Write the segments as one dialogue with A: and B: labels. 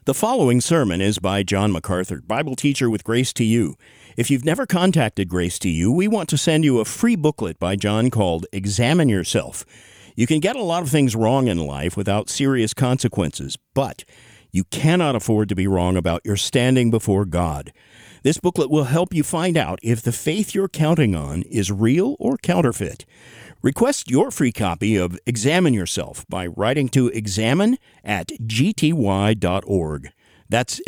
A: The following sermon is by John MacArthur, Bible teacher with Grace to You. If you've never contacted Grace to You, we want to send you a free booklet by John called Examine Yourself. You can get a lot of things wrong in life without serious consequences, but you cannot afford to be wrong about your standing before God. This booklet will help you find out if the faith you're counting on is real or counterfeit. Request your free copy of Examine Yourself by writing to examine@gty.org. That's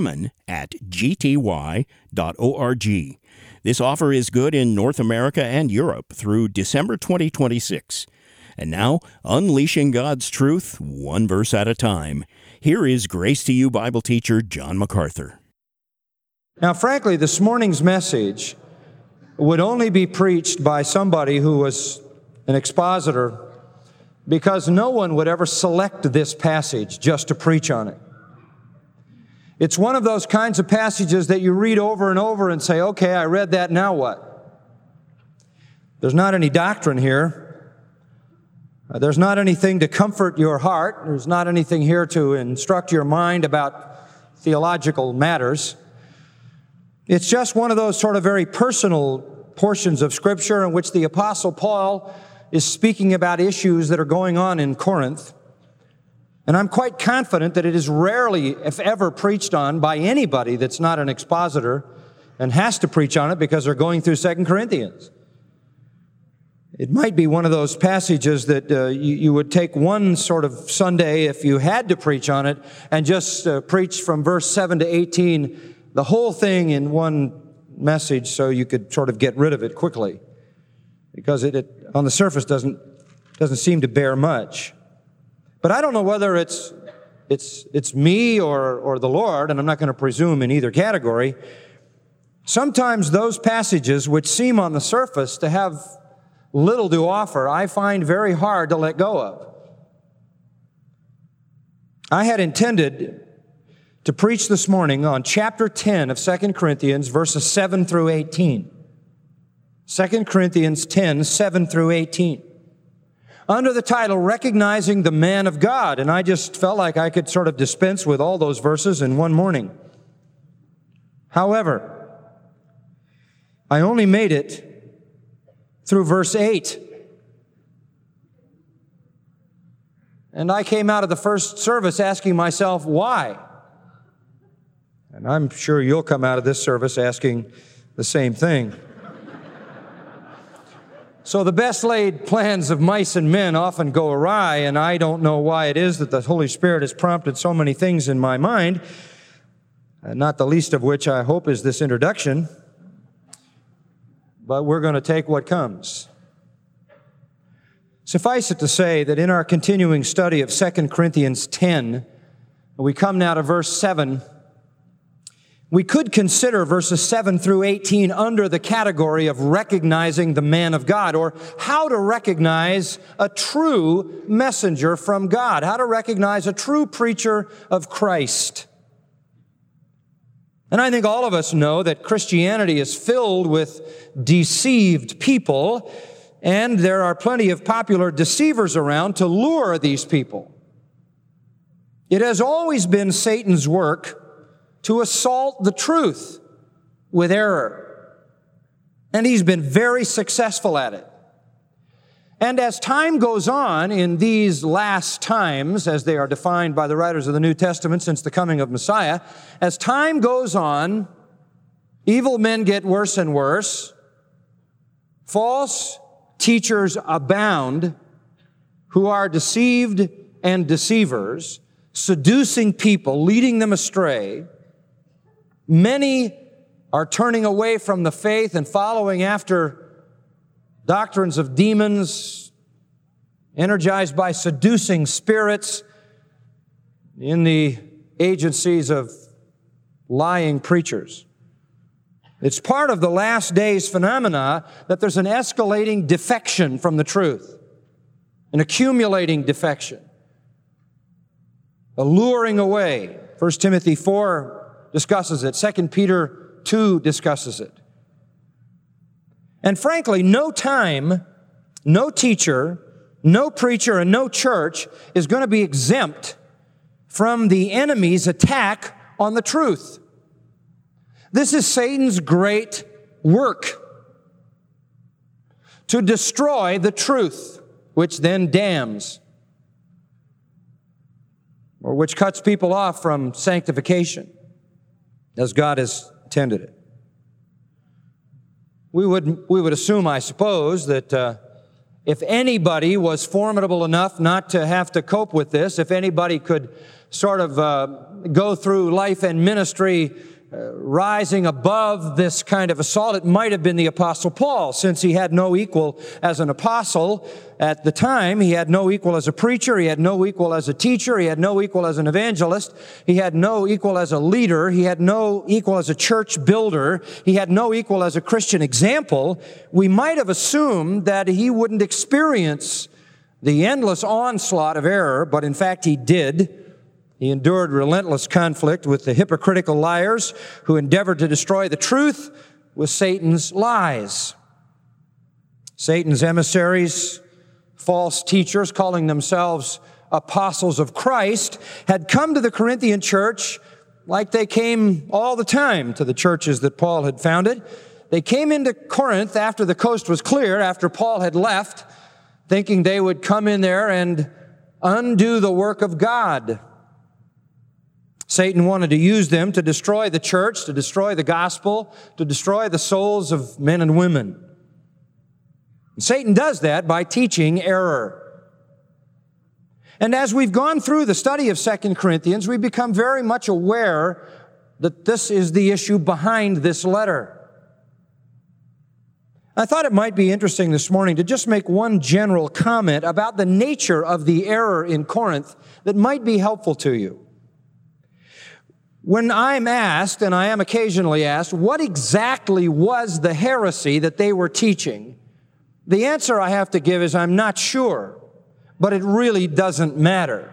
A: examine@gty.org. This offer is good in North America and Europe through December 2026. And now, unleashing God's truth, one verse at a time. Here is Grace to You Bible teacher John MacArthur.
B: Now, frankly, this morning's message would only be preached by somebody who was an expositor, because no one would ever select this passage just to preach on it. It's one of those kinds of passages that you read over and over and say, okay, I read that, now what? There's not any doctrine here. There's not anything to comfort your heart. There's not anything here to instruct your mind about theological matters. It's just one of those sort of very personal portions of Scripture in which the Apostle Paul is speaking about issues that are going on in Corinth. And I'm quite confident that it is rarely, if ever, preached on by anybody that's not an expositor and has to preach on it because they're going through 2 Corinthians. It might be one of those passages that you would take one sort of Sunday if you had to preach on it and just preach from verse 7 to 18, the whole thing in one message so you could sort of get rid of it quickly, because it on the surface doesn't seem to bear much. But I don't know whether it's me or the Lord, and I'm not going to presume in either category. Sometimes those passages which seem on the surface to have little to offer, I find very hard to let go of. I had intended to preach this morning on chapter 10 of 2 Corinthians, verses 7 through 18. 2 Corinthians 10, 7 through 18. Under the title, Recognizing the Man of God. And I just felt like I could sort of dispense with all those verses in one morning. However, I only made it through verse 8. And I came out of the first service asking myself, why? And I'm sure you'll come out of this service asking the same thing. So the best laid plans of mice and men often go awry, and I don't know why it is that the Holy Spirit has prompted so many things in my mind, not the least of which I hope is this introduction, but we're going to take what comes. Suffice it to say that in our continuing study of 2 Corinthians 10, we come now to verse 7. We could consider verses 7 through 18 under the category of recognizing the man of God, or how to recognize a true messenger from God, how to recognize a true preacher of Christ. And I think all of us know that Christianity is filled with deceived people, and there are plenty of popular deceivers around to lure these people. It has always been Satan's work to assault the truth with error. And he's been very successful at it. And as time goes on in these last times, as they are defined by the writers of the New Testament since the coming of Messiah, as time goes on, evil men get worse and worse. False teachers abound who are deceived and deceivers, seducing people, leading them astray. Many are turning away from the faith and following after doctrines of demons, energized by seducing spirits in the agencies of lying preachers. It's part of the last days phenomena that there's an escalating defection from the truth, an accumulating defection, a luring away. 1 Timothy 4 discusses it. 2 Peter 2 discusses it. And frankly, no time, no teacher, no preacher, and no church is going to be exempt from the enemy's attack on the truth. This is Satan's great work, to destroy the truth, which then damns, or which cuts people off from sanctification, as God has intended it. We would assume, I suppose, that if anybody was formidable enough not to have to cope with this, if anybody could sort of go through life and ministry rising above this kind of assault, it might have been the Apostle Paul, since he had no equal as an apostle at the time. He had no equal as a preacher. He had no equal as a teacher. He had no equal as an evangelist. He had no equal as a leader. He had no equal as a church builder. He had no equal as a Christian example. We might have assumed that he wouldn't experience the endless onslaught of error, but in fact he did. He endured relentless conflict with the hypocritical liars who endeavored to destroy the truth with Satan's lies. Satan's emissaries, false teachers calling themselves apostles of Christ, had come to the Corinthian church like they came all the time to the churches that Paul had founded. They came into Corinth after the coast was clear, after Paul had left, thinking they would come in there and undo the work of God. Satan wanted to use them to destroy the church, to destroy the gospel, to destroy the souls of men and women. And Satan does that by teaching error. And as we've gone through the study of 2 Corinthians, we become very much aware that this is the issue behind this letter. I thought it might be interesting this morning to just make one general comment about the nature of the error in Corinth that might be helpful to you. When I'm asked, and I am occasionally asked, what exactly was the heresy that they were teaching, the answer I have to give is I'm not sure, but it really doesn't matter.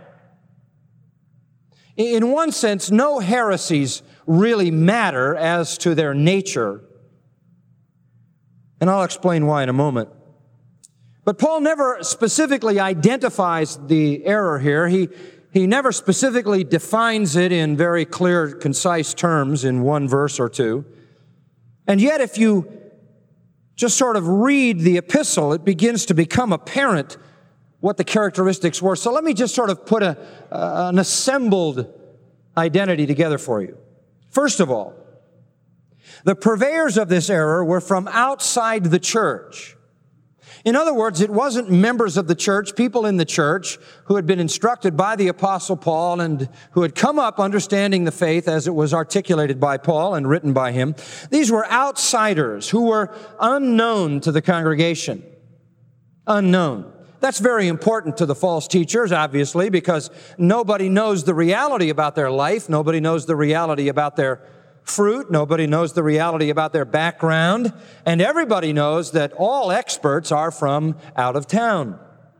B: In one sense, no heresies really matter as to their nature, and I'll explain why in a moment. But Paul never specifically identifies the error here. He never specifically defines it in very clear, concise terms in one verse or two. And yet, if you just sort of read the epistle, it begins to become apparent what the characteristics were. So let me just sort of put an assembled identity together for you. First of all, the purveyors of this error were from outside the church. In other words, it wasn't members of the church, people in the church who had been instructed by the Apostle Paul and who had come up understanding the faith as it was articulated by Paul and written by him. These were outsiders who were unknown to the congregation. Unknown. That's very important to the false teachers, obviously, because nobody knows the reality about their life. Nobody knows the reality about their fruit. Nobody knows the reality about their background. And everybody knows that all experts are from out of town.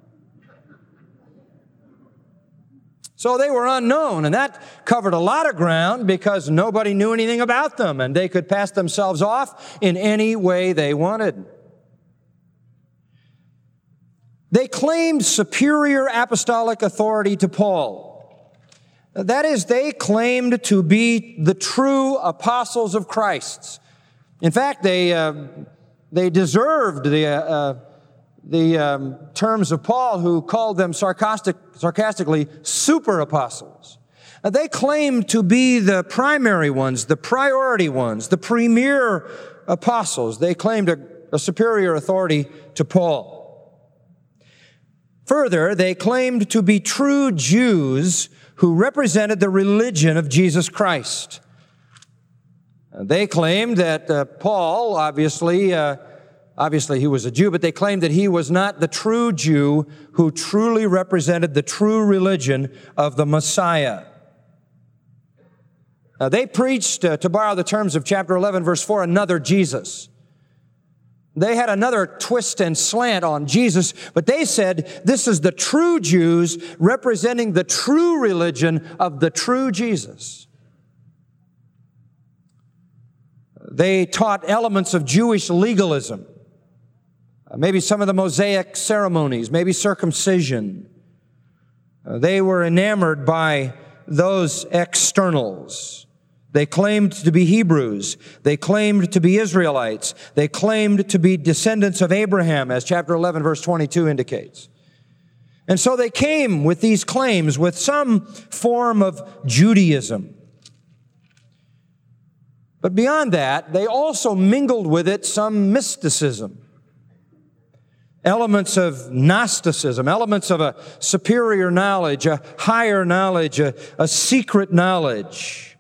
B: So they were unknown, and that covered a lot of ground because nobody knew anything about them, and they could pass themselves off in any way they wanted. They claimed superior apostolic authority to Paul. That is, they claimed to be the true apostles of Christ. In fact, they deserved the terms of Paul, who called them sarcastically super apostles. They claimed to be the primary ones, the priority ones, the premier apostles. They claimed a superior authority to Paul. Further, they claimed to be true Jews who represented the religion of Jesus Christ. They claimed that Paul, obviously he was a Jew, but they claimed that he was not the true Jew who truly represented the true religion of the Messiah. They preached, to borrow the terms of chapter 11, verse 4, another Jesus. They had another twist and slant on Jesus, but they said this is the true Jews representing the true religion of the true Jesus. They taught elements of Jewish legalism, maybe some of the Mosaic ceremonies, maybe circumcision. They were enamored by those externals. They claimed to be Hebrews. They claimed to be Israelites. They claimed to be descendants of Abraham, as chapter 11, verse 22 indicates. And so they came with these claims with some form of Judaism. But beyond that, they also mingled with it some mysticism, elements of Gnosticism, elements of a superior knowledge, a higher knowledge, a secret knowledge,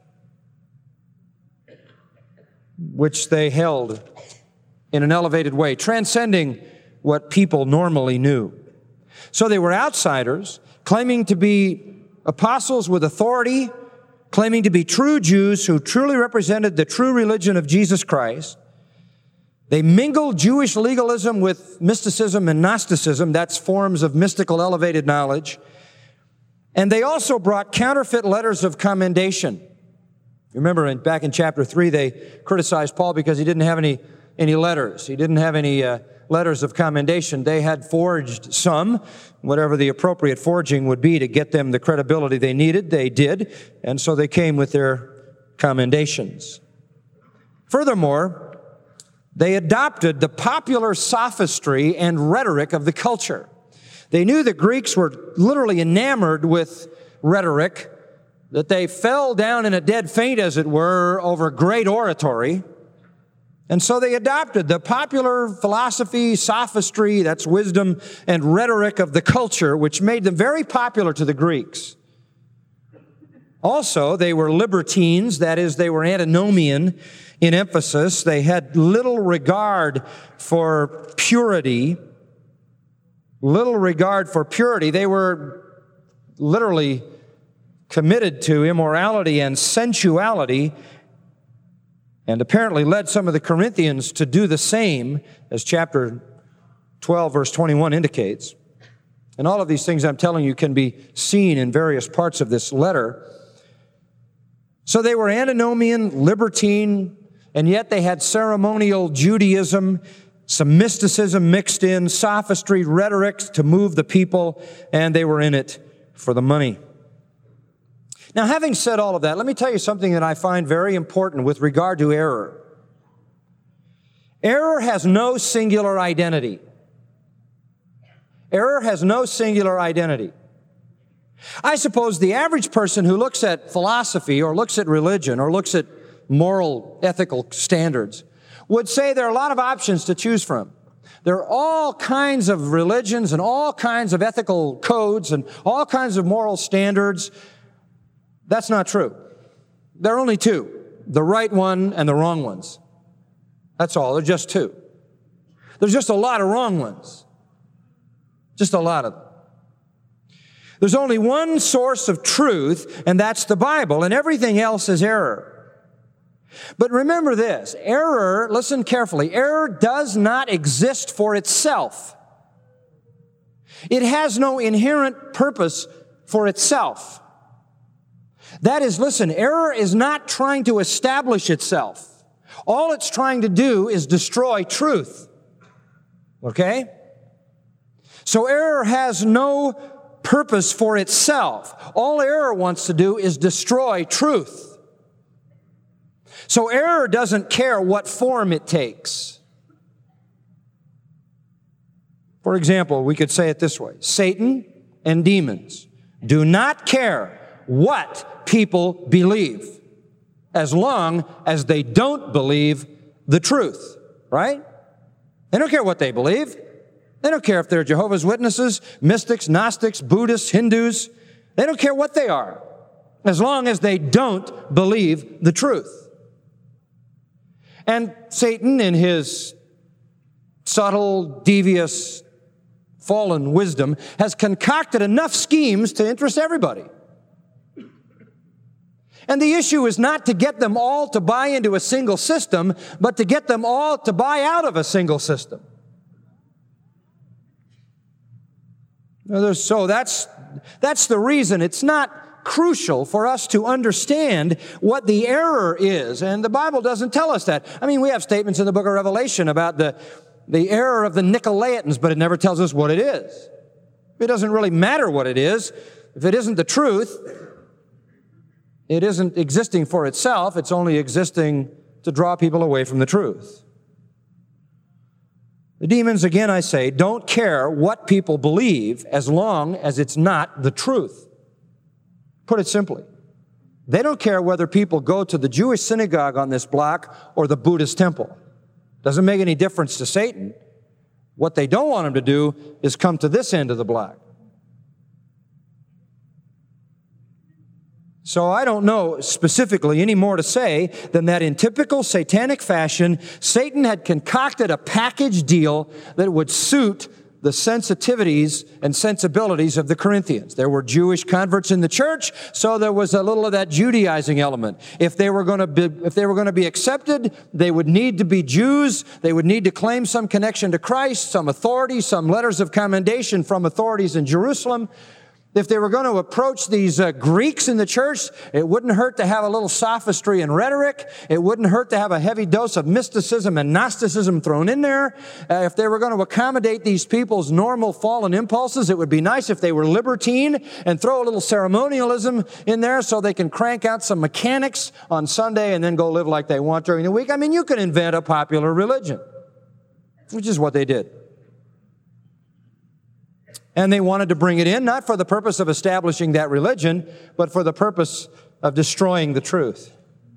B: which they held in an elevated way, transcending what people normally knew. So they were outsiders, claiming to be apostles with authority, claiming to be true Jews who truly represented the true religion of Jesus Christ. They mingled Jewish legalism with mysticism and Gnosticism. That's forms of mystical elevated knowledge. And they also brought counterfeit letters of commendation. Remember, back in chapter 3, they criticized Paul because he didn't have any letters. He didn't have any letters of commendation. They had forged some, whatever the appropriate forging would be to get them the credibility they needed. They did, and so they came with their commendations. Furthermore, they adopted the popular sophistry and rhetoric of the culture. They knew the Greeks were literally enamored with rhetoric, that they fell down in a dead faint, as it were, over great oratory. And so they adopted the popular philosophy, sophistry, that's wisdom, and rhetoric of the culture, which made them very popular to the Greeks. Also, they were libertines, that is, they were antinomian in emphasis. They had little regard for purity. They were literally committed to immorality and sensuality, and apparently led some of the Corinthians to do the same, as chapter 12, verse 21 indicates. And all of these things I'm telling you can be seen in various parts of this letter. So they were antinomian, libertine, and yet they had ceremonial Judaism, some mysticism mixed in, sophistry, rhetoric to move the people, and they were in it for the money. Now, having said all of that, let me tell you something that I find very important with regard to error. Error has no singular identity. Error has no singular identity. I suppose the average person who looks at philosophy or looks at religion or looks at moral, ethical standards would say there are a lot of options to choose from. There are all kinds of religions and all kinds of ethical codes and all kinds of moral standards. That's not true. There are only two, the right one and the wrong ones. That's all. There are just two. There's just a lot of wrong ones. Just a lot of them. There's only one source of truth, and that's the Bible, and everything else is error. But remember this, error, listen carefully, error does not exist for itself. It has no inherent purpose for itself. That is, listen, error is not trying to establish itself. All it's trying to do is destroy truth. Okay? So error has no purpose for itself. All error wants to do is destroy truth. So error doesn't care what form it takes. For example, we could say it this way. Satan and demons do not care what people believe, as long as they don't believe the truth, right? They don't care what they believe. They don't care if they're Jehovah's Witnesses, mystics, Gnostics, Buddhists, Hindus. They don't care what they are, as long as they don't believe the truth. And Satan, in his subtle, devious, fallen wisdom, has concocted enough schemes to interest everybody. And the issue is not to get them all to buy into a single system, but to get them all to buy out of a single system. So that's the reason it's not crucial for us to understand what the error is. And the Bible doesn't tell us that. I mean, we have statements in the book of Revelation about the error of the Nicolaitans, but it never tells us what it is. It doesn't really matter what it is. If it isn't the truth, It isn't existing for itself. It's only existing to draw people away from the truth. The demons, again I say, don't care what people believe as long as it's not the truth. Put it simply. They don't care whether people go to the Jewish synagogue on this block or the Buddhist temple. Doesn't make any difference to Satan. What they don't want them to do is come to this end of the block. So I don't know specifically any more to say than that in typical satanic fashion, Satan had concocted a package deal that would suit the sensitivities and sensibilities of the Corinthians. There were Jewish converts in the church, so there was a little of that Judaizing element. If they were going to be accepted, they would need to be Jews. They would need to claim some connection to Christ, some authority, some letters of commendation from authorities in Jerusalem. If they were going to approach these Greeks in the church, it wouldn't hurt to have a little sophistry and rhetoric. It wouldn't hurt to have a heavy dose of mysticism and Gnosticism thrown in there. If they were going to accommodate these people's normal fallen impulses, it would be nice if they were libertine and throw a little ceremonialism in there so they can crank out some mechanics on Sunday and then go live like they want during the week. I mean, you can invent a popular religion, which is what they did. And they wanted to bring it in, not for the purpose of establishing that religion, but for the purpose of destroying the truth.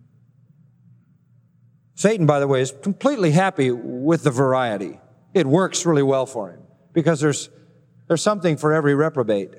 B: Satan, by the way, is completely happy with the variety. It works really well for him because there's something for every reprobate.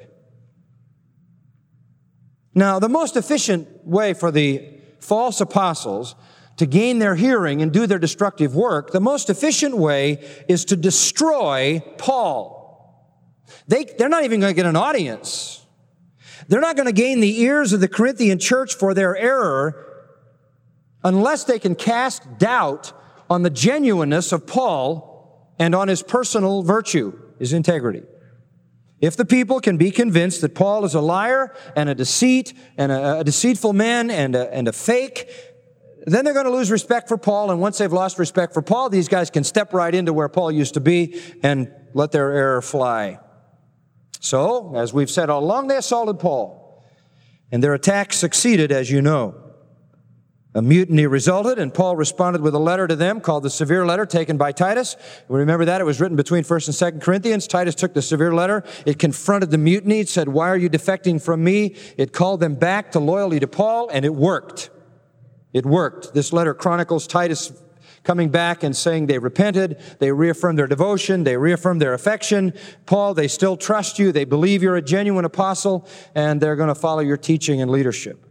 B: Now, the most efficient way for the false apostles to gain their hearing and do their destructive work, the most efficient way is to destroy Paul. They're not even going to get an audience. They're not going to gain the ears of the Corinthian church for their error unless they can cast doubt on the genuineness of Paul and on his personal virtue, his integrity. If the people can be convinced that Paul is a liar and a deceit and a deceitful man and a fake, then they're going to lose respect for Paul. And once they've lost respect for Paul, these guys can step right into where Paul used to be and let their error fly. So, as we've said all along, they assaulted Paul. And their attack succeeded, as you know. A mutiny resulted, and Paul responded with a letter to them called the Severe Letter, taken by Titus. We remember that. It was written between 1st and 2nd Corinthians. Titus took the Severe Letter. It confronted the mutiny. It said, "Why are you defecting from me?" It called them back to loyalty to Paul, and it worked. It worked. This letter chronicles Titus coming back and saying they repented, they reaffirmed their devotion, they reaffirmed their affection. Paul, they still trust you, they believe you're a genuine apostle, and they're going to follow your teaching and leadership.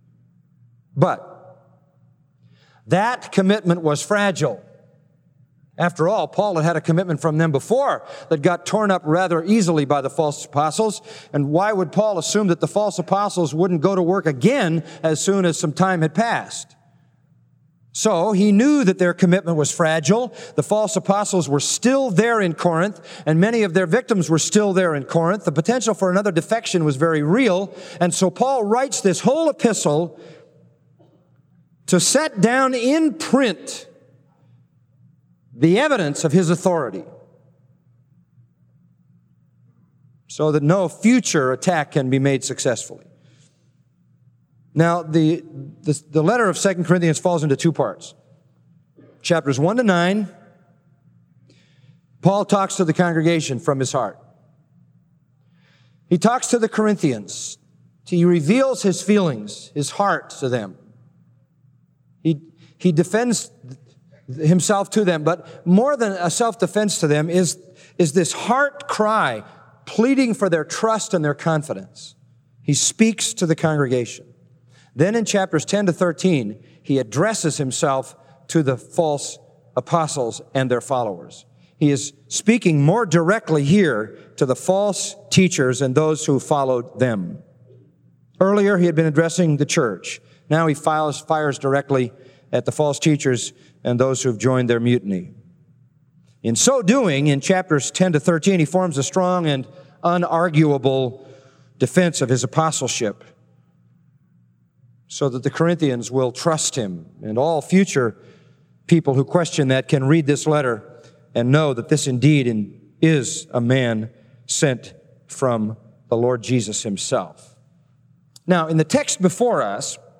B: But that commitment was fragile. After all, Paul had had a commitment from them before that got torn up rather easily by the false apostles. And why would Paul assume that the false apostles wouldn't go to work again as soon as some time had passed? So he knew that their commitment was fragile. The false apostles were still there in Corinth, and many of their victims were still there in Corinth. The potential for another defection was very real. And so Paul writes this whole epistle to set down in print the evidence of his authority so that no future attack can be made successfully. Now, the letter of 2 Corinthians falls into two parts. Chapters 1 to 9, Paul talks to the congregation from his heart. He talks to the Corinthians. He reveals his feelings, his heart to them. He defends himself to them, but more than a self-defense to them is this heart cry pleading for their trust and their confidence. He speaks to the congregation. Then in chapters 10 to 13, he addresses himself to the false apostles and their followers. He is speaking more directly here to the false teachers and those who followed them. Earlier, he had been addressing the church. Now he fires directly at the false teachers and those who have joined their mutiny. In so doing, in chapters 10 to 13, he forms a strong and unarguable defense of his apostleship, so that the Corinthians will trust him. And all future people who question that can read this letter and know that this indeed is a man sent from the Lord Jesus himself. Now, in the text before us,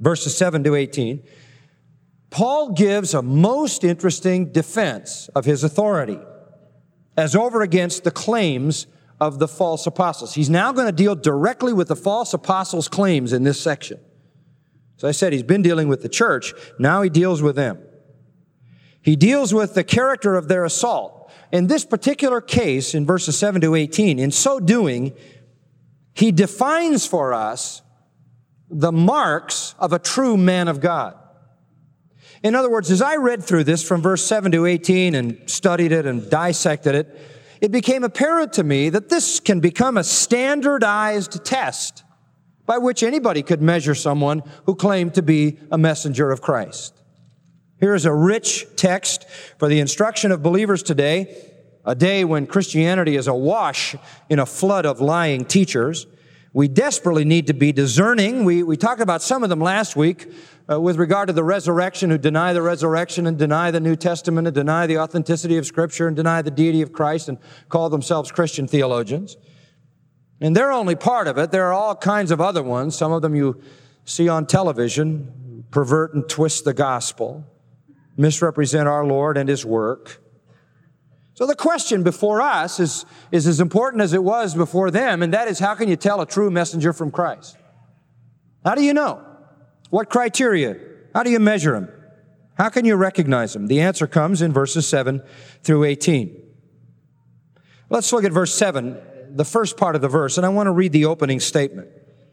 B: verses 7 to 18, Paul gives a most interesting defense of his authority as over against the claims of the false apostles. He's now going to deal directly with the false apostles' claims in this section. As I said, he's been dealing with the church. Now he deals with them. He deals with the character of their assault. In this particular case, in verses 7 to 18, in so doing, he defines for us the marks of a true man of God. In other words, as I read through this from verse 7 to 18 and studied it and dissected it, it became apparent to me that this can become a standardized test by which anybody could measure someone who claimed to be a messenger of Christ. Here is a rich text for the instruction of believers today, a day when Christianity is awash in a flood of lying teachers. We desperately need to be discerning. We talked about some of them last week with regard to the resurrection, who deny the resurrection and deny the New Testament and deny the authenticity of Scripture and deny the deity of Christ and call themselves Christian theologians. And they're only part of it. There are all kinds of other ones. Some of them you see on television, pervert and twist the gospel, misrepresent our Lord and His work. So the question before us is as important as it was before them, and that is, how can you tell a true messenger from Christ? How do you know? What criteria? How do you measure him? How can you recognize him? The answer comes in verses 7 through 18. Let's look at verse 7, the first part of the verse, and I want to read the opening statement.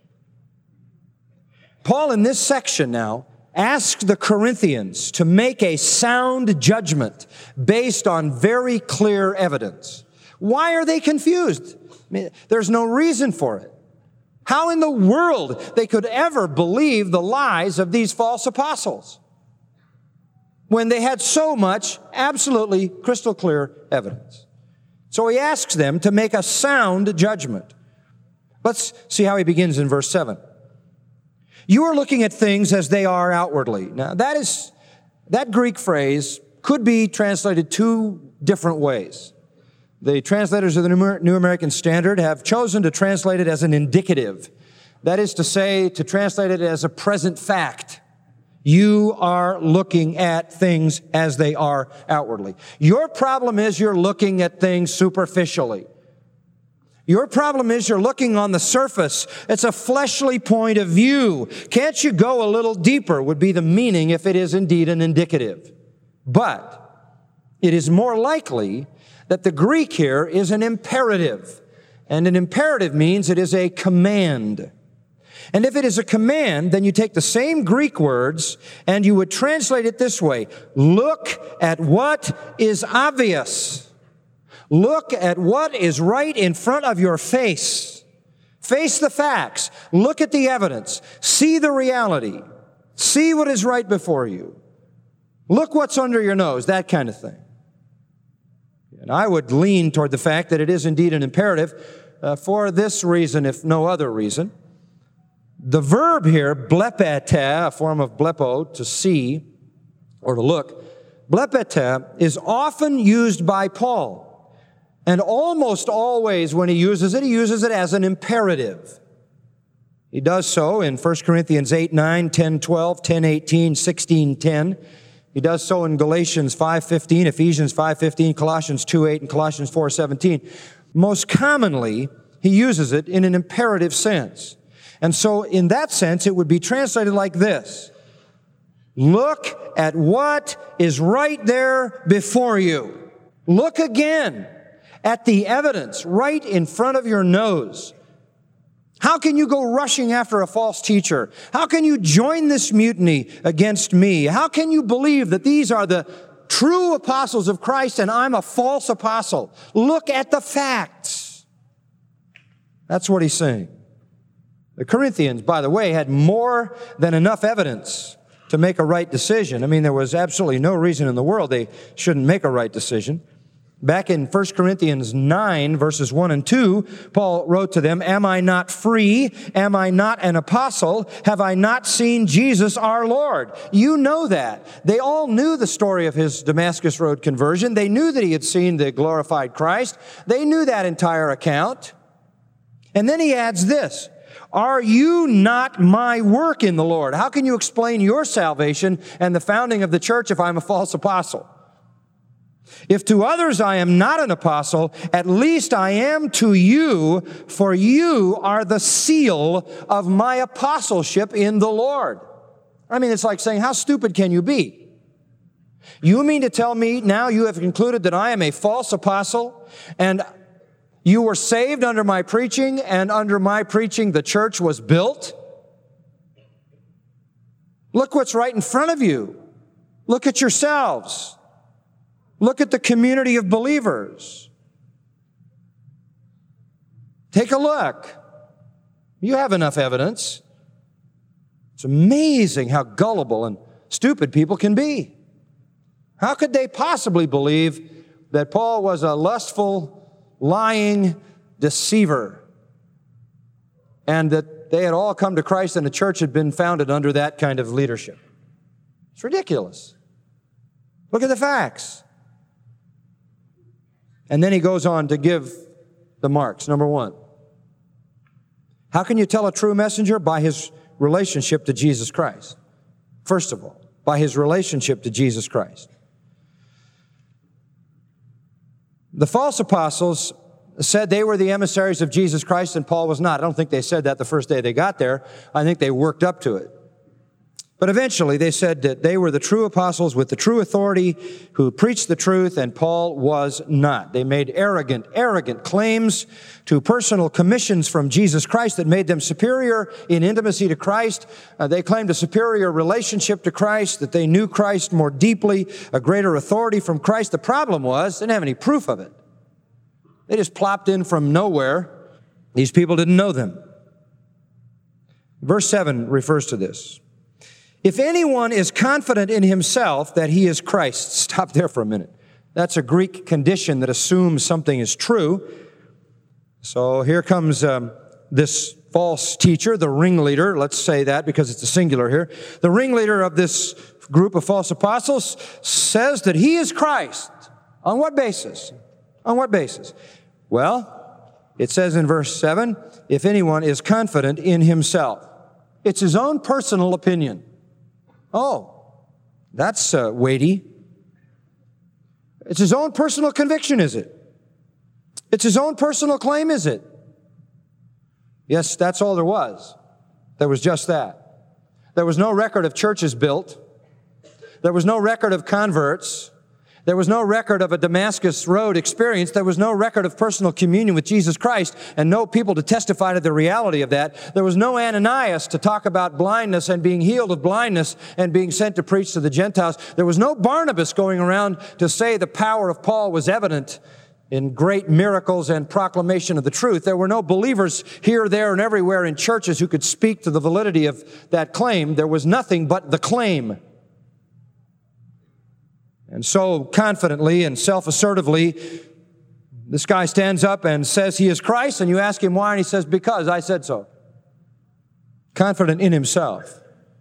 B: Paul, in this section now, asked the Corinthians to make a sound judgment based on very clear evidence. Why are they confused? There's no reason for it. How in the world they could ever believe the lies of these false apostles when they had so much absolutely crystal clear evidence? So he asks them to make a sound judgment. Let's see how he begins in verse 7. You are looking at things as they are outwardly. Now, that Greek phrase could be translated two different ways. The translators of the New American Standard have chosen to translate it as an indicative. That is to say, to translate it as a present fact. You are looking at things as they are outwardly. Your problem is you're looking at things superficially. Your problem is you're looking on the surface. It's a fleshly point of view. Can't you go a little deeper would be the meaning if it is indeed an indicative. But it is more likely that the Greek here is an imperative. And an imperative means it is a command. And if it is a command, then you take the same Greek words and you would translate it this way. Look at what is obvious. Look at what is right in front of your face. Face the facts. Look at the evidence. See the reality. See what is right before you. Look what's under your nose, that kind of thing. And I would lean toward the fact that it is indeed an imperative for this reason, if no other reason. The verb here, blepete, a form of blepo, to see or to look, blepete is often used by Paul. And almost always when he uses it as an imperative. He does so in 1 Corinthians 8, 9, 10, 12, 10, 18, 16, 10. He does so in Galatians 5:15, Ephesians 5:15, Colossians 2:8, and Colossians 4:17. Most commonly, he uses it in an imperative sense. And so in that sense, it would be translated like this. Look at what is right there before you. Look again at the evidence right in front of your nose. How can you go rushing after a false teacher? How can you join this mutiny against me? How can you believe that these are the true apostles of Christ and I'm a false apostle? Look at the facts. That's what he's saying. The Corinthians, by the way, had more than enough evidence to make a right decision. I mean, there was absolutely no reason in the world they shouldn't make a right decision. Back in 1 Corinthians 9, verses 1 and 2, Paul wrote to them, Am I not free? Am I not an apostle? Have I not seen Jesus our Lord? You know that. They all knew the story of his Damascus Road conversion. They knew that he had seen the glorified Christ. They knew that entire account. And then he adds this, Are you not my work in the Lord? How can you explain your salvation and the founding of the church if I'm a false apostle? If to others I am not an apostle, at least I am to you, for you are the seal of my apostleship in the Lord. I mean, it's like saying, how stupid can you be? You mean to tell me now you have concluded that I am a false apostle, and you were saved under my preaching, and under my preaching the church was built? Look what's right in front of you. Look at yourselves. Look at the community of believers. Take a look. You have enough evidence. It's amazing how gullible and stupid people can be. How could they possibly believe that Paul was a lustful, lying deceiver, and that they had all come to Christ and the church had been founded under that kind of leadership? It's ridiculous. Look at the facts. And then he goes on to give the marks. Number one, how can you tell a true messenger? By his relationship to Jesus Christ. First of all, by his relationship to Jesus Christ. The false apostles said they were the emissaries of Jesus Christ and Paul was not. I don't think they said that the first day they got there. I think they worked up to it. But eventually they said that they were the true apostles with the true authority who preached the truth, and Paul was not. They made arrogant claims to personal commissions from Jesus Christ that made them superior in intimacy to Christ. They claimed a superior relationship to Christ, that they knew Christ more deeply, a greater authority from Christ. The problem was they didn't have any proof of it. They just plopped in from nowhere. These people didn't know them. Verse 7 refers to this. If anyone is confident in himself that he is Christ. Stop there for a minute. That's a Greek condition that assumes something is true. So here comes this false teacher, the ringleader. Let's say that because it's a singular here. The ringleader of this group of false apostles says that he is Christ. On what basis? On what basis? Well, it says in verse 7, if anyone is confident in himself. It's his own personal opinion. Oh, that's weighty. It's his own personal conviction, is it? It's his own personal claim, is it? Yes, that's all there was. There was just that. There was no record of churches built. There was no record of converts. There was no record of a Damascus Road experience. There was no record of personal communion with Jesus Christ and no people to testify to the reality of that. There was no Ananias to talk about blindness and being healed of blindness and being sent to preach to the Gentiles. There was no Barnabas going around to say the power of Paul was evident in great miracles and proclamation of the truth. There were no believers here, there, and everywhere in churches who could speak to the validity of that claim. There was nothing but the claim. And so confidently and self-assertively, this guy stands up and says he is Christ, and you ask him why, and he says, because I said so. Confident in himself.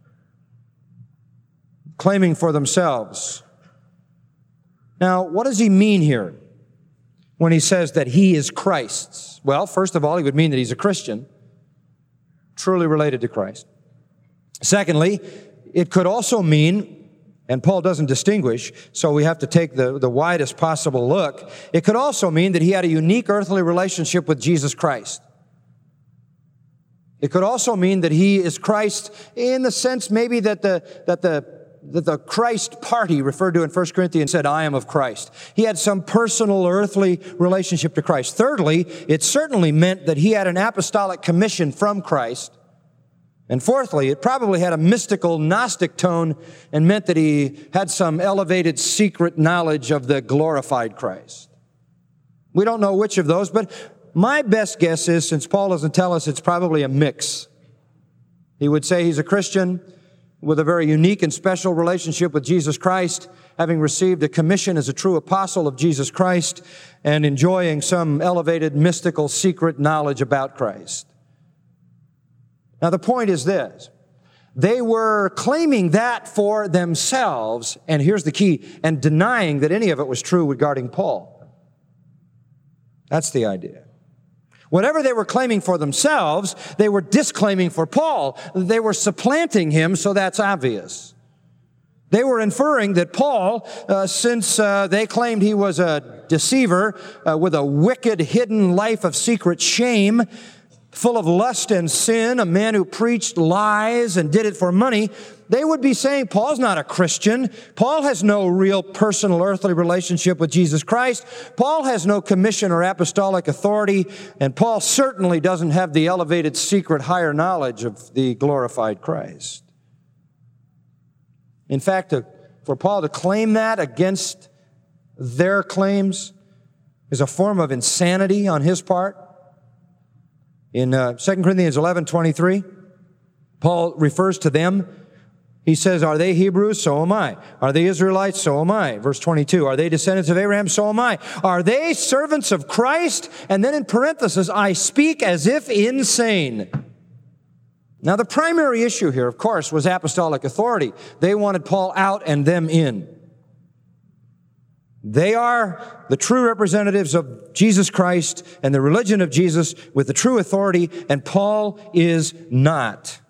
B: Claiming for themselves. Now, what does he mean here when he says that he is Christ's? Well, first of all, he would mean that he's a Christian, truly related to Christ. Secondly, it could also mean, and Paul doesn't distinguish, so we have to take the widest possible look. It could also mean that he had a unique earthly relationship with Jesus Christ. It could also mean that he is Christ in the sense maybe that the Christ party referred to in 1 Corinthians said, I am of Christ. He had some personal earthly relationship to Christ. Thirdly, it certainly meant that he had an apostolic commission from Christ. And fourthly, it probably had a mystical Gnostic tone and meant that he had some elevated secret knowledge of the glorified Christ. We don't know which of those, but my best guess is, since Paul doesn't tell us, it's probably a mix. He would say he's a Christian with a very unique and special relationship with Jesus Christ, having received a commission as a true apostle of Jesus Christ and enjoying some elevated mystical secret knowledge about Christ. Now, the point is this. They were claiming that for themselves, and here's the key, and denying that any of it was true regarding Paul. That's the idea. Whatever they were claiming for themselves, they were disclaiming for Paul. They were supplanting him, so that's obvious. They were inferring that Paul, since they claimed he was a deceiver with a wicked, hidden life of secret shame, full of lust and sin, a man who preached lies and did it for money, they would be saying, Paul's not a Christian. Paul has no real personal earthly relationship with Jesus Christ. Paul has no commission or apostolic authority, and Paul certainly doesn't have the elevated, secret, higher knowledge of the glorified Christ. In fact, for Paul to claim that against their claims is a form of insanity on his part. In 2 Corinthians 11:23, Paul refers to them. He says, are they Hebrews? So am I. Are they Israelites? So am I. Verse 22, are they descendants of Abraham? So am I. Are they servants of Christ? And then in parenthesis, I speak as if insane. Now, the primary issue here, of course, was apostolic authority. They wanted Paul out and them in. They are the true representatives of Jesus Christ and the religion of Jesus with the true authority, and Paul is not.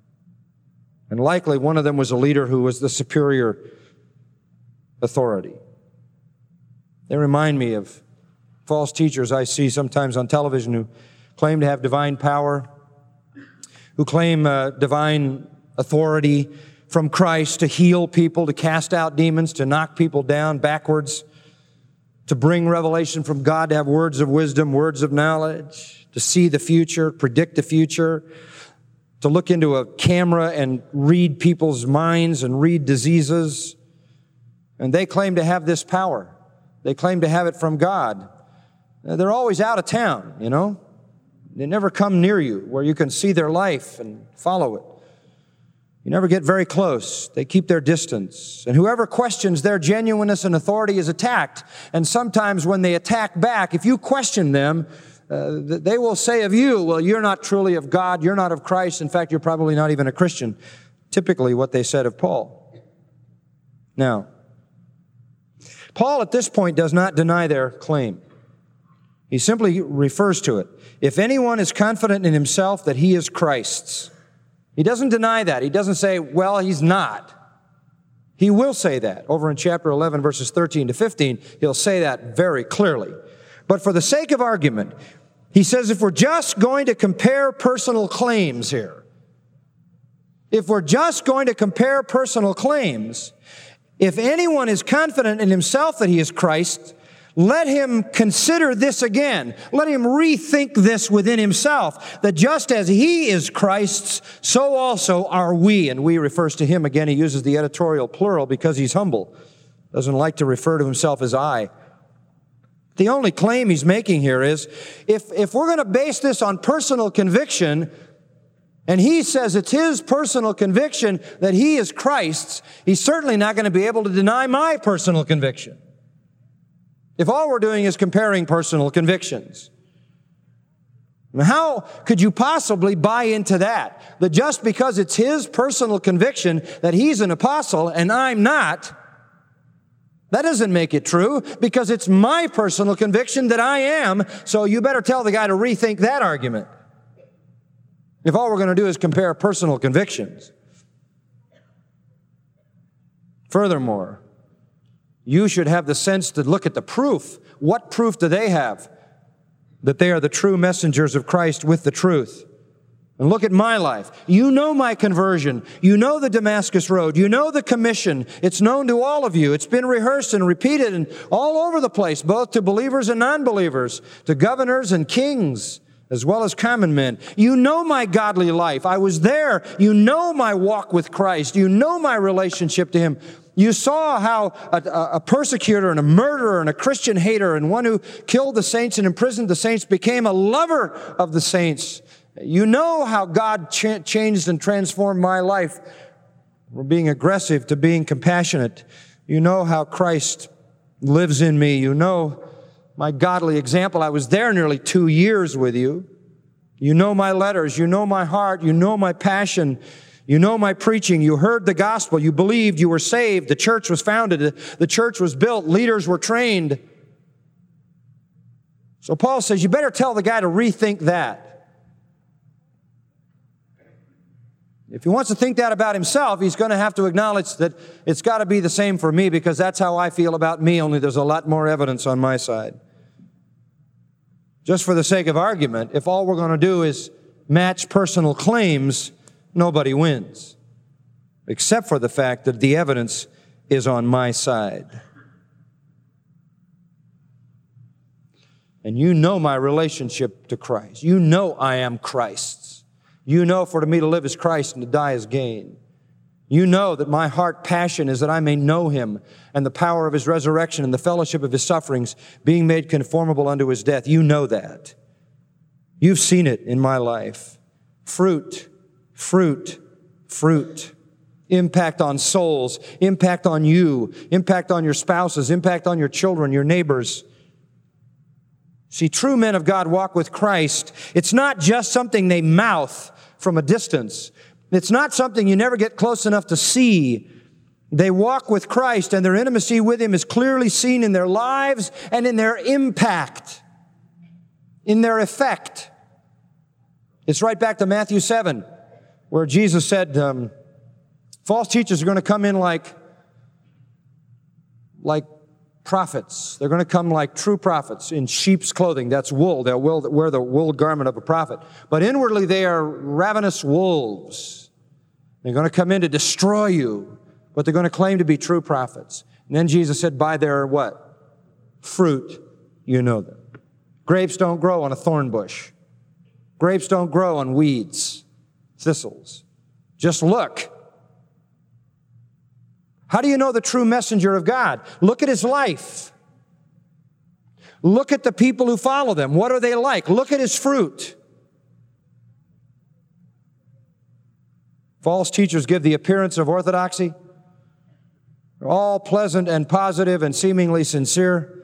B: And likely one of them was a leader who was the superior authority. They remind me of false teachers I see sometimes on television who claim to have divine power, who claim divine authority from Christ to heal people, to cast out demons, to knock people down backwards, to bring revelation from God, to have words of wisdom, words of knowledge, to see the future, predict the future, to look into a camera and read people's minds and read diseases. And they claim to have this power. They claim to have it from God. They're always out of town, you know. They never come near you where you can see their life and follow it. You never get very close. They keep their distance. And whoever questions their genuineness and authority is attacked. And sometimes when they attack back, if you question them, they will say of you, well, you're not truly of God, you're not of Christ. In fact, you're probably not even a Christian. Typically what they said of Paul. Now, Paul at this point does not deny their claim. He simply refers to it. If anyone is confident in himself that he is Christ's, he doesn't deny that. He doesn't say, well, he's not. He will say that. Over in chapter 11, verses 13 to 15, he'll say that very clearly. But for the sake of argument, he says if we're just going to compare personal claims here, if we're just going to compare personal claims, if anyone is confident in himself that he is Christ, let him consider this again. Let him rethink this within himself, that just as he is Christ's, so also are we. And we refers to him again. He uses the editorial plural because he's humble. Doesn't like to refer to himself as I. The only claim he's making here is, if we're going to base this on personal conviction, and he says it's his personal conviction that he is Christ's, he's certainly not going to be able to deny my personal conviction. If all we're doing is comparing personal convictions. How could you possibly buy into that? That just because it's his personal conviction that he's an apostle and I'm not, that doesn't make it true, because it's my personal conviction that I am, so you better tell the guy to rethink that argument. If all we're going to do is compare personal convictions. Furthermore, you should have the sense to look at the proof. What proof do they have that they are the true messengers of Christ with the truth? And look at my life. You know my conversion. You know the Damascus Road. You know the commission. It's known to all of you. It's been rehearsed and repeated and all over the place, both to believers and non-believers, to governors and kings, as well as common men. You know my godly life. I was there. You know my walk with Christ. You know my relationship to Him. You saw how a persecutor and a murderer and a Christian hater and one who killed the saints and imprisoned the saints became a lover of the saints. You know how God changed and transformed my life from being aggressive to being compassionate. You know how Christ lives in me. You know my godly example. I was there nearly 2 years with you. You know my letters. You know my heart. You know my passion. You know my preaching. You heard the gospel. You believed. You were saved. The church was founded. The church was built. Leaders were trained. So Paul says, you better tell the guy to rethink that. If he wants to think that about himself, he's going to have to acknowledge that it's got to be the same for me, because that's how I feel about me, only there's a lot more evidence on my side. Just for the sake of argument, if all we're going to do is match personal claims, nobody wins, except for the fact that the evidence is on my side. And you know my relationship to Christ. You know I am Christ's. You know for me to live is Christ and to die is gain. You know that my heart passion is that I may know Him and the power of His resurrection and the fellowship of His sufferings, being made conformable unto His death. You know that. You've seen it in my life. Fruit, fruit, fruit. Impact on souls, impact on you, impact on your spouses, impact on your children, your neighbors. See, true men of God walk with Christ. It's not just something they mouth from a distance. It's not something you never get close enough to see. They walk with Christ, and their intimacy with Him is clearly seen in their lives and in their impact, in their effect. It's right back to Matthew 7, where Jesus said, false teachers are going to come in like prophets. They're going to come like true prophets in sheep's clothing. That's wool. They'll wear the wool garment of a prophet. But inwardly they are ravenous wolves. They're going to come in to destroy you, but they're going to claim to be true prophets. And then Jesus said, by their what? Fruit, you know them. Grapes don't grow on a thorn bush. Grapes don't grow on weeds, thistles. Just look. How do you know the true messenger of God? Look at his life. Look at the people who follow them. What are they like? Look at his fruit. False teachers give the appearance of orthodoxy. They're all pleasant and positive and seemingly sincere.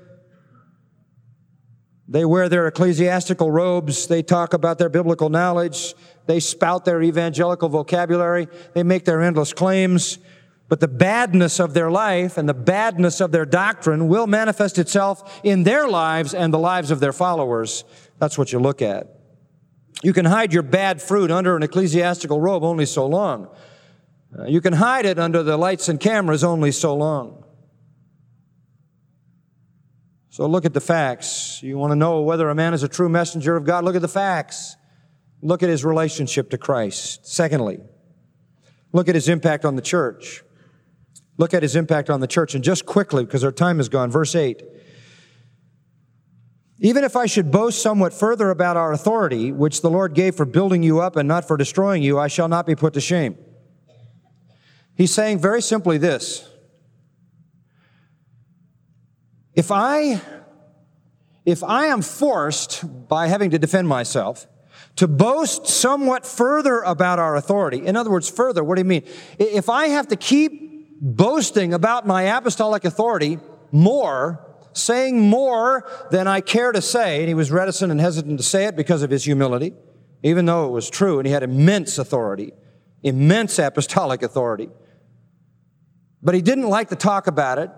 B: They wear their ecclesiastical robes. They talk about their biblical knowledge. They spout their evangelical vocabulary. They make their endless claims. But the badness of their life and the badness of their doctrine will manifest itself in their lives and the lives of their followers. That's what you look at. You can hide your bad fruit under an ecclesiastical robe only so long. You can hide it under the lights and cameras only so long. So look at the facts. You want to know whether a man is a true messenger of God? Look at the facts. Look at his relationship to Christ. Secondly, look at his impact on the church. Look at his impact on the church. And just quickly, because our time is gone, verse 8. Even if I should boast somewhat further about our authority, which the Lord gave for building you up and not for destroying you, I shall not be put to shame. He's saying very simply this. If I am forced by having to defend myself to boast somewhat further about our authority, in other words, further, what do you mean? If I have to keep boasting about my apostolic authority more, saying more than I care to say, and he was reticent and hesitant to say it because of his humility, even though it was true, and he had immense authority, immense apostolic authority. But he didn't like to talk about it.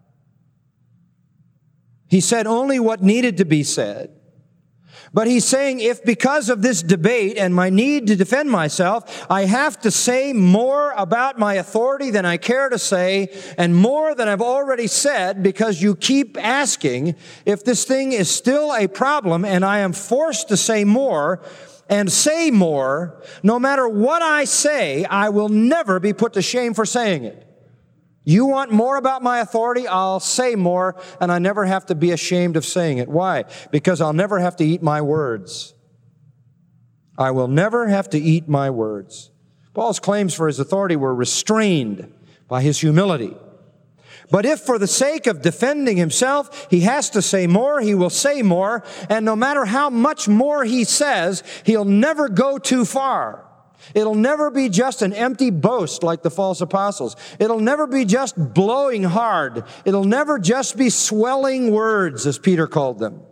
B: He said only what needed to be said. But he's saying if because of this debate and my need to defend myself, I have to say more about my authority than I care to say, and more than I've already said because you keep asking, if this thing is still a problem and I am forced to say more and say more, no matter what I say, I will never be put to shame for saying it. You want more about my authority? I'll say more, and I never have to be ashamed of saying it. Why? Because I'll never have to eat my words. I will never have to eat my words. Paul's claims for his authority were restrained by his humility. But if for the sake of defending himself, he has to say more, he will say more, and no matter how much more he says, he'll never go too far. It'll never be just an empty boast like the false apostles. It'll never be just blowing hard. It'll never just be swelling words, as Peter called them.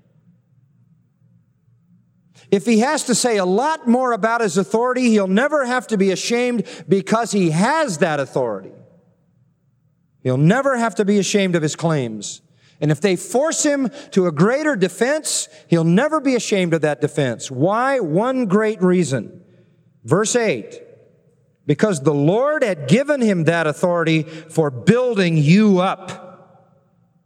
B: If he has to say a lot more about his authority, he'll never have to be ashamed because he has that authority. He'll never have to be ashamed of his claims. And if they force him to a greater defense, he'll never be ashamed of that defense. Why? One great reason. Verse 8, because the Lord had given him that authority for building you up.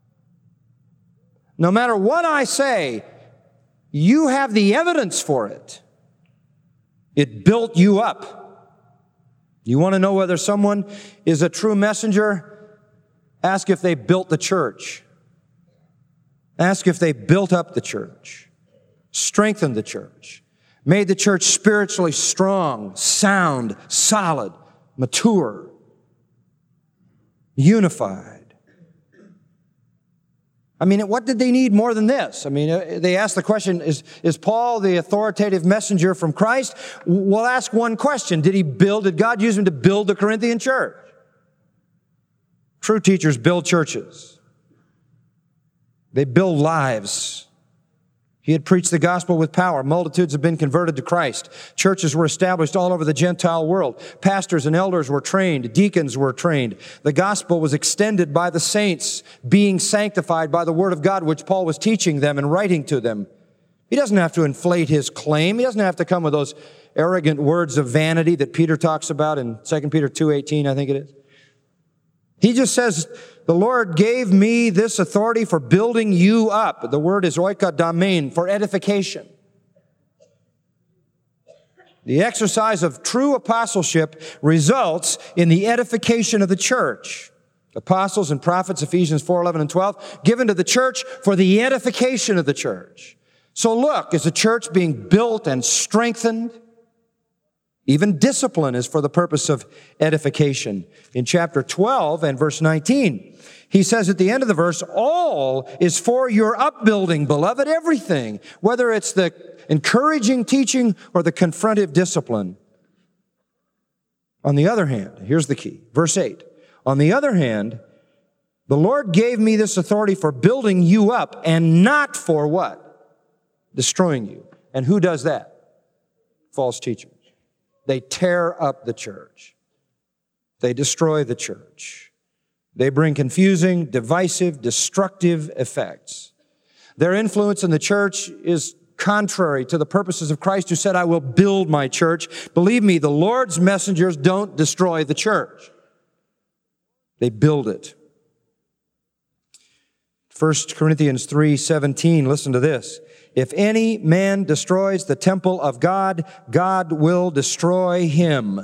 B: No matter what I say, you have the evidence for it. It built you up. You want to know whether someone is a true messenger? Ask if they built the church. Ask if they built up the church, strengthened the church, made the church spiritually strong, sound, solid, mature, unified. I mean, what did they need more than this? I mean, they asked the question, is Paul the authoritative messenger from Christ? We'll ask one question. Did God use him to build the Corinthian church? True teachers build churches. They build lives. He had preached the gospel with power. Multitudes have been converted to Christ. Churches were established all over the Gentile world. Pastors and elders were trained. Deacons were trained. The gospel was extended by the saints, being sanctified by the word of God, which Paul was teaching them and writing to them. He doesn't have to inflate his claim. He doesn't have to come with those arrogant words of vanity that Peter talks about in 2 Peter 2:18, I think it is. He just says, the Lord gave me this authority for building you up. The word is oikodamein, for edification. The exercise of true apostleship results in the edification of the church. Apostles and prophets, Ephesians 4:11 and 12, given to the church for the edification of the church. So look, is the church being built and strengthened? Even discipline is for the purpose of edification. In chapter 12 and verse 19, he says at the end of the verse, all is for your upbuilding, beloved, everything, whether it's the encouraging teaching or the confrontive discipline. On the other hand, here's the key, verse 8, on the other hand, the Lord gave me this authority for building you up and not for what? Destroying you. And who does that? False teachers. They tear up the church. They destroy the church. They bring confusing, divisive, destructive effects. Their influence in the church is contrary to the purposes of Christ, who said, I will build my church. Believe me, the Lord's messengers don't destroy the church. They build it. 1 Corinthians 3:17, listen to this. If any man destroys the temple of God, God will destroy him.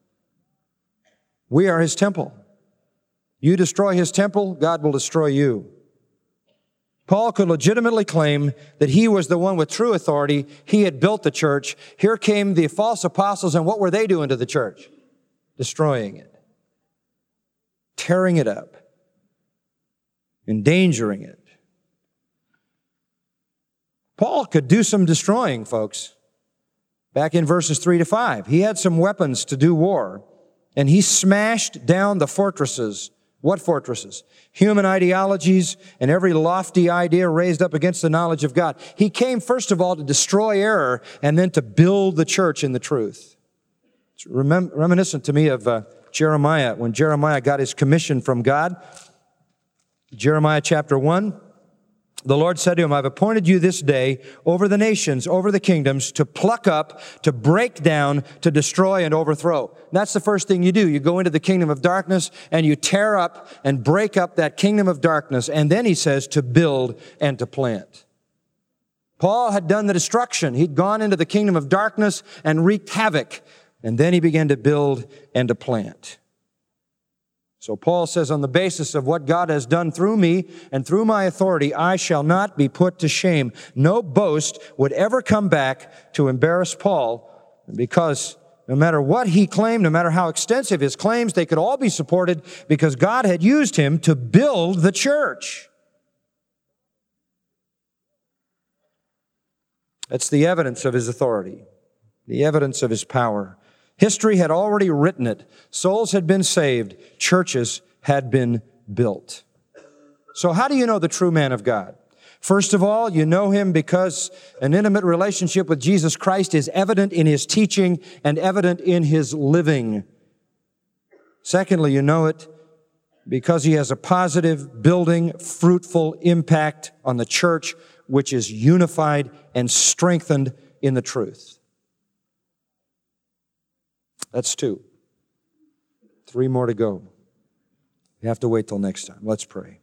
B: We are his temple. You destroy his temple, God will destroy you. Paul could legitimately claim that he was the one with true authority. He had built the church. Here came the false apostles, and what were they doing to the church? Destroying it. Tearing it up. Endangering it. Paul could do some destroying, folks. Back in verses 3 to 5, he had some weapons to do war, and he smashed down the fortresses. What fortresses? Human ideologies and every lofty idea raised up against the knowledge of God. He came, first of all, to destroy error and then to build the church in the truth. It's reminiscent to me of Jeremiah, when Jeremiah got his commission from God. Jeremiah chapter 1. The Lord said to him, I've appointed you this day over the nations, over the kingdoms, to pluck up, to break down, to destroy and overthrow. That's the first thing you do. You go into the kingdom of darkness and you tear up and break up that kingdom of darkness. And then he says to build and to plant. Paul had done the destruction. He'd gone into the kingdom of darkness and wreaked havoc. And then he began to build and to plant. So Paul says, on the basis of what God has done through me and through my authority, I shall not be put to shame. No boast would ever come back to embarrass Paul, because no matter what he claimed, no matter how extensive his claims, they could all be supported because God had used him to build the church. That's the evidence of his authority, the evidence of his power. History had already written it. Souls had been saved. Churches had been built. So how do you know the true man of God? First of all, you know him because an intimate relationship with Jesus Christ is evident in his teaching and evident in his living. Secondly, you know it because he has a positive, building, fruitful impact on the church, which is unified and strengthened in the truth. That's 2. 3 more to go. You have to wait till next time. Let's pray.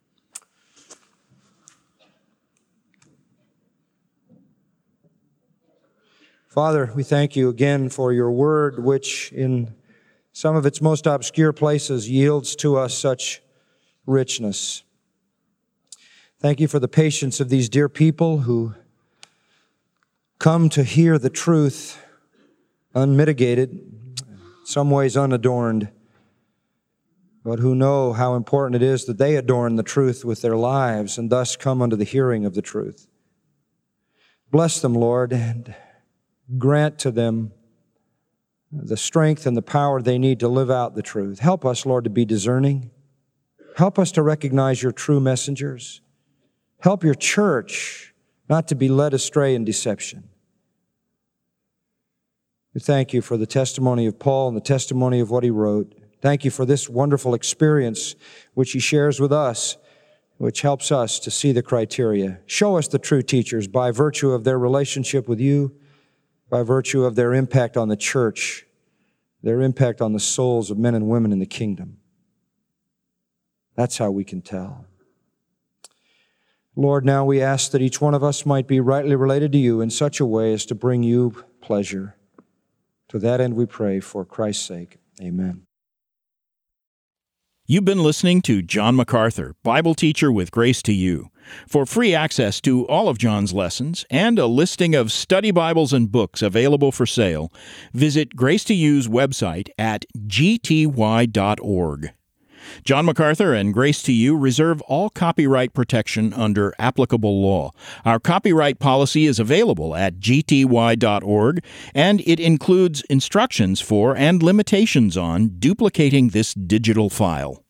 B: Father, we thank you again for your word, which in some of its most obscure places yields to us such richness. Thank you for the patience of these dear people who come to hear the truth unmitigated, in some ways unadorned, but who know how important it is that they adorn the truth with their lives and thus come unto the hearing of the truth. Bless them, Lord, and grant to them the strength and the power they need to live out the truth. Help us, Lord, to be discerning. Help us to recognize your true messengers. Help your church not to be led astray in deception. We thank you for the testimony of Paul and the testimony of what he wrote. Thank you for this wonderful experience which he shares with us, which helps us to see the criteria. Show us the true teachers by virtue of their relationship with you, by virtue of their impact on the church, their impact on the souls of men and women in the kingdom. That's how we can tell. Lord, now we ask that each one of us might be rightly related to you in such a way as to bring you pleasure. To that end we pray for Christ's sake. Amen.
A: You've been listening to John MacArthur, Bible teacher with Grace to You. For free access to all of John's lessons and a listing of study Bibles and books available for sale, visit Grace to You's website at gty.org. John MacArthur and Grace to You reserve all copyright protection under applicable law. Our copyright policy is available at gty.org, and it includes instructions for and limitations on duplicating this digital file.